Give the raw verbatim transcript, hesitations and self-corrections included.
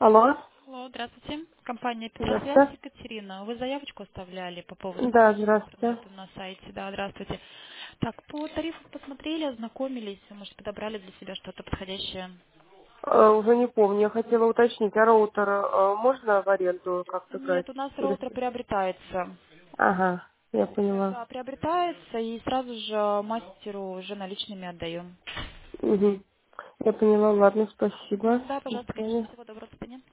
Алло, Алло, здравствуйте. Компания Петросвязь, здравствуйте. Екатерина. Вы заявочку оставляли по поводу Да, получения здравствуйте. интернета на сайте. Да, здравствуйте. Так, по тарифу посмотрели, ознакомились, может, подобрали для себя что-то подходящее. Э, уже не помню, я хотела уточнить, а роутер э, можно в аренду как-то брать? Нет, у нас Или... роутер приобретается. Ага, я Прям, поняла. да, приобретается, и сразу же мастеру уже наличными отдаем. Угу. Я поняла, ладно, спасибо. М, Да, До пожалуйста, конечно, свидания. всего доброго, до свидания.